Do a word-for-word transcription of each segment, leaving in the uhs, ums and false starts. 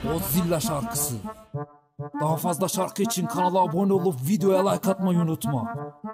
Godzilla şarkısı. Daha fazla şarkı için kanala abone olup videoya like atmayı unutma.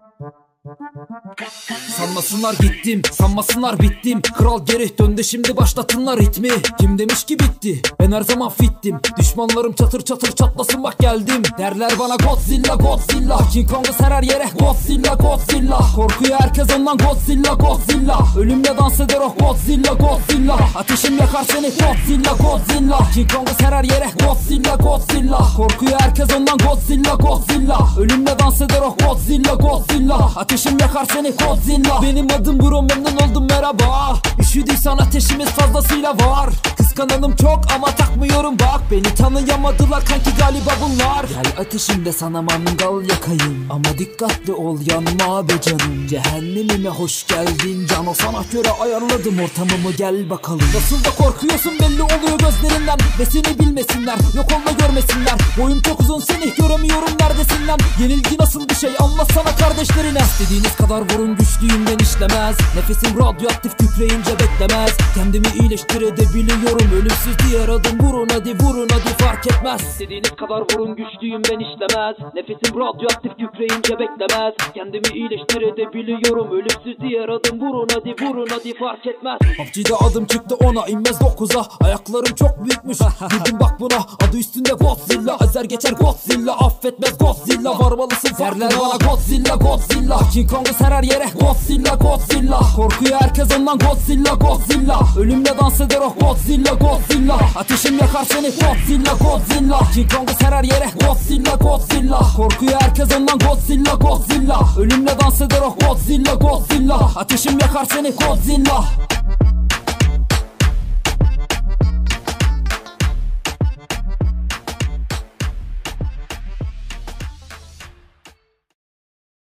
Sanmasınlar gittim, sanmasınlar bittim. Kral geri döndü, şimdi başlatınlar ritmi. Kim demiş ki bitti, ben her zaman fittim. Düşmanlarım çatır çatır çatlasın bak geldim. Derler bana Godzilla, Godzilla. King Kong'u serer yere Godzilla, Godzilla. Korkuyor herkes ondan Godzilla, Godzilla. Ölümle dans eder o Godzilla, Godzilla. Ateşim yakar seni Godzilla, Godzilla. King Kong'u serer yere Godzilla, Godzilla. Korkuyor herkes ondan Godzilla, Godzilla. Ölümle dans eder o Godzilla, Godzilla. Ateşim yakar seni Godzilla. Benim adım Bro, memnun oldum merhaba. Üşüdüysen ateşimiz fazlasıyla var. Kıskananım çok ama takmıyorum bak. Beni tanıyamadılar kanki galiba bunlar. Gel ateşimde sana mangal yakayım, ama dikkatli ol yanma be canım. Cehennemime hoş geldin cano, sana göre ayarladım ortamımı, gel bakalım. Nasıl da korkuyorsun belli oluyor gözlerinden. Ve seni bilmesinler, yok olma görmesinler. Boyum çok uzun, seni göremiyorum neredesin lan. Yenilgi nasıl bir şey anlatsana kardeşlerine. İstediğiniz kadar vurun, güçlüğümden işlemez. Nefesim radyoaktif kükreyince beklemez. Kendimi iyileştir edebiliyorum, ölümsüz diğer adım vurun hadi vurun hadi fark etmez. İstediğiniz kadar vurun, güçlüğümden işlemez. Nefesim radyoaktif kükreyince beklemez. Kendimi iyileştir edebiliyorum, ölümsüz diğer adım vurun hadi vurun hadi fark etmez. P U B G'de adım çıktı ona, inmez dokuza. Ayaklarım çok büyükmüş, girdim bak buna. Adı üstünde Godzilla, ezer geçer Godzilla. Affetmez Godzilla, varmalısın derler bana Godzilla, Godzilla. King Kong'u serer yere Godzilla, Godzilla. Korkuyor herkes ondan Godzilla, Godzilla. Ölümle dans eder o Godzilla, Godzilla. Ateşim yakar seni Godzilla, Godzilla. King Kong'u serer yere Godzilla, Godzilla. Korkuyor herkes ondan Godzilla, Godzilla. Ölümle dans eder o Godzilla, Godzilla. Ateşim yakar seni Godzilla.